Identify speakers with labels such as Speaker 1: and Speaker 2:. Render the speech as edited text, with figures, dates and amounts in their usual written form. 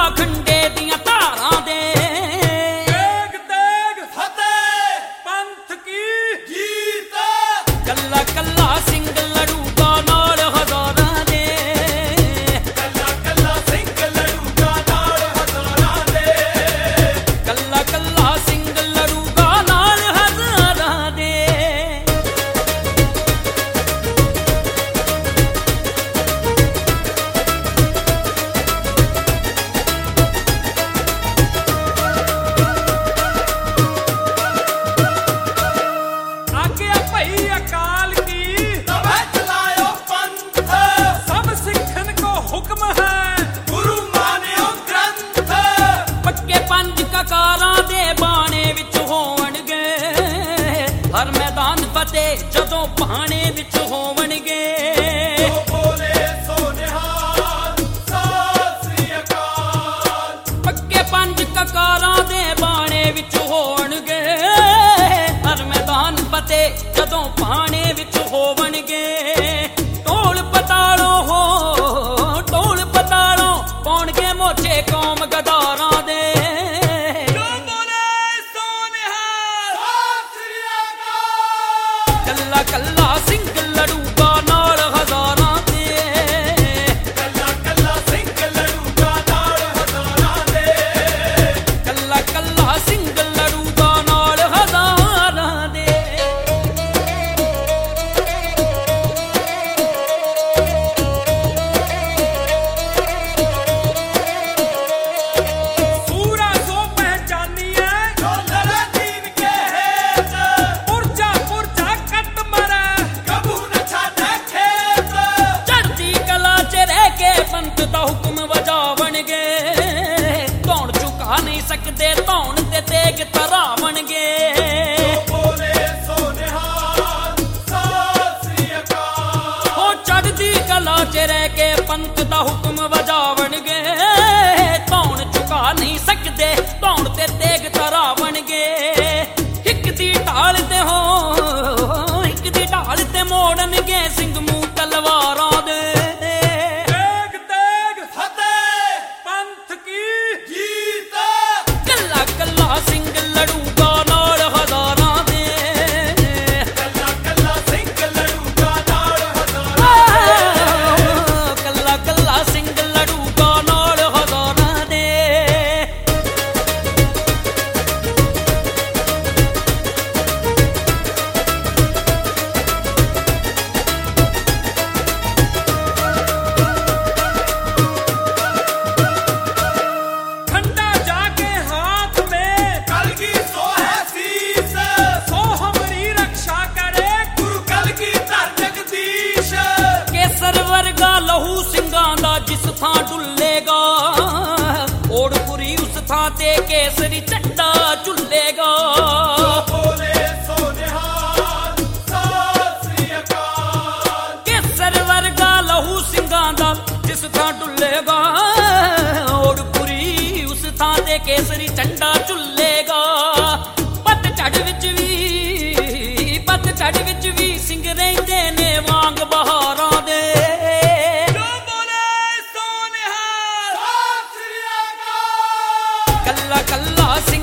Speaker 1: ਖੰਡੇ ਦੀਆਂ ਧਾਰਾਂ ਦੇ।
Speaker 2: ਤੇਗ ਤੇਗ ਫਤਿਹ ਪੰਥ ਕੀ ਜੀਤ।
Speaker 1: ਕੱਲਾ ਕੱਲਾ ਸਿੰਘ ਲੜੂਗਾ ਨਾਲ ਹਜ਼ਾਰਾਂ ਦੇ।
Speaker 2: ਕੱਲਾ ਕੱਲਾ ਸਿੰਘ ਲੜੂਗਾ ਨਾਲ ਹਜ਼ਾਰਾਂ ਦੇ।
Speaker 1: ਕੱਲਾ ਕੱਲਾ ਸਿੰਘ ਲੜੂਗਾ ਨਾਲ ਹਜ਼ਾਰਾਂ ਦੇ।
Speaker 2: ਆਗਿਆ ਭਈ ਅਕਾਲ ਕੀ ਤਬੈ ਚਲਾਇਓ ਪੰਥ। ਸਭ ਸਿੱਖਨ ਕੋ ਹੁਕਮ ਹੈ ਗੁਰੂ ਮਾਨਿਓ ਗ੍ਰੰਥ।
Speaker 1: ਪੱਕੇ ਪੰਜ ਕਕਾਰਾਂ ਦੇ ਬਾਣੇ ਵਿੱਚ ਹੋਣਗੇ ਹਰ ਮੈਦਾਨ ਫਤਿਹ ਜਦੋਂ ਬਾਣੇ ਵਿੱਚ ਹੋਣਗੇ।
Speaker 2: ਜੋ ਬੋਲੇ ਸੋ ਨਿਹਾਲ ਸਤਿ ਸ੍ਰੀ ਅਕਾਲ।
Speaker 1: ਪੱਕੇ ਪੰਜ ਕਕਾਰਾਂ ਦੇ ਬਾਣੇ ਵਿੱਚ ਹੋਣਗੇ ਹਰ ਮੈਦਾਨ ਫਤਿਹ ਜਦੋਂ ਬਾਣੇ ਵਿੱਚ ਹੋਣਗੇ। ਢੋਲ ਪਤਾਲੋਂ ਹੋ ਢੋਲ ਪਤਾਲੋਂ ਪਾਉਣਗੇ ਮੋਚੇ ਕੌਮ ਗਦਾਰਾਂ ਦੇ।
Speaker 2: ਜੋ ਬੋਲੇ ਸੋ ਨਿਹਾਲ ਸਤਿ ਸ੍ਰੀ ਅਕਾਲ।
Speaker 1: ਕੱਲਾ ਕੱਲਾ ਸਿੰਘ ਲੜੂਗਾ ਨਾਲ ਹਜ਼ਾਰਾਂ ਦੇ।
Speaker 2: ਕੱਲਾ ਕੱਲਾ ਸਿੰਘ ਲੜੂਗਾ ਨਾਲ ਹਜ਼ਾਰਾਂ ਦੇ।
Speaker 1: ਕੱਲਾ ਕੱਲਾ ਸਿੰਘ ਲੜੂਗਾ ਨਾਲ ਹਜ਼ਾਰਾਂ ਦੇ।
Speaker 2: ਸੂਰਾ ਸੋ ਪਹਿਚਾਨੀਏ ਜੋ ਲੜੇ ਦੀਨ ਕੇ ਹੇਤ। ਪੁਰਜਾ ਪੁਰਜਾ ਕੱਟ ਮਰੇ ਕਬੂ ਨ ਛਾੜੇ ਖੇਤ।
Speaker 1: ਚੜ੍ਹਦੀ ਕਲਾ 'ਚ ਰਹਿ ਕੇ ਪੰਥ ਦਾ ਹੁਕਮ ਵਜਾਵਣਗੇ। ਧੌਣ ਝੁਕਾ ਨਹੀਂ ਸਕਦੇ ਧੌਣ ਤੇ ਤੇਗ ਧਰਾਵਣਗੇ।
Speaker 2: ਬੋਲੇ ਸੋ ਨਿਹਾਲ ਸਤਿ ਸ੍ਰੀ ਅਕਾਲ।
Speaker 1: ਉਹ ਚੜ੍ਹਦੀ ਕਲਾ 'ਚ ਰਹਿ ਕੇ ਪੰਥ ਦਾ ਹੁਕਮ ਵਜਾਵਣਗੇ। ਧੌਣ ਝੁਕਾ ਨਹੀਂ ਸਕਦੇ ਧੌਣ ਤੇ ਤੇਗ ਧਰਾਵਣਗੇ। ਇੱਕ ਦੀ ਢਾਲ ਤੇ ਹੋ ਇੱਕ ਦੀ ਢਾਲ ਤੇ ਮੋੜਨਗੇ ਸਿੰਘ ਮੂੰਹ ਤਲਵਾਰਾਂ ਦੇ।
Speaker 2: ਤੇਗ ਤੇਗ ਫਤਿਹ ਪੰਥ ਕੀ ਜੀਤ।
Speaker 1: ਕੱਲਾ ਕੱਲਾ ਸਿੰਘ ਲੜੂਗਾ ਨਾਲ ਹਜ਼ਾਰਾਂ ਦੇ।
Speaker 2: ਕੱਲਾ ਕੱਲਾ ਸਿੰਘ ਲੜੂਗਾ ਨਾਲ ਹਜ਼ਾਰਾਂ ਦੇ।
Speaker 1: ਕੱਲਾ ਕੱਲਾ ਸਿੰਘ ਲੜੂਗਾ ਨਾਲ ਹਜ਼ਾਰਾਂ ਦੇ।
Speaker 2: ठंडा जाके हाथ में कलगी सो है शीस। सो हमारी रक्षा करे गुरु कलगी धर जगदीश।
Speaker 1: ਕੇਸਰ ਵਰਗਾ ਲਹੂ ਸਿੰਘਾਂ ਦਾ ਜਿਸ ਥਾਂ ਡੁੱਲੇਗਾ ਓੜਪੁਰੀ ਉਸ ਥਾਂ ਤੇ ਕੇਸਰੀ ਝੰਡਾ ਝੁੱਲੇਗਾ।
Speaker 2: ਬੋਲੇ ਸੋ ਨਿਹਾਲ ਸਤਿ ਸ੍ਰੀ ਅਕਾਲ।
Speaker 1: ਕੇਸਰ ਵਰਗਾ ਲਹੂ ਸਿੰਘਾਂ ਦਾ ਜਿਸ ਥਾਂ ਡੁੱਲੇਗਾ ਓੜਪੁਰੀ ਉਸ ਥਾਂ ਤੇ ਕੇਸਰੀ ਝੰਡਾ ਝੁੱਲੇਗਾ। ਪੱਤਝੜ ਵਿੱਚ ਵੀ ਸਿੰਘ ਰਹਿੰਦੇ ਨੇ ਵਾਂਗ ਬਹਾਰਾਂ ਦੇ।
Speaker 2: ਜੋ ਬੋਲੇ ਸੋ ਨਿਹਾਲ ਸਤਿ ਸ੍ਰੀ ਅਕਾਲ।
Speaker 1: ਕੱਲਾ ਕੱਲਾ ਸਿੰਘ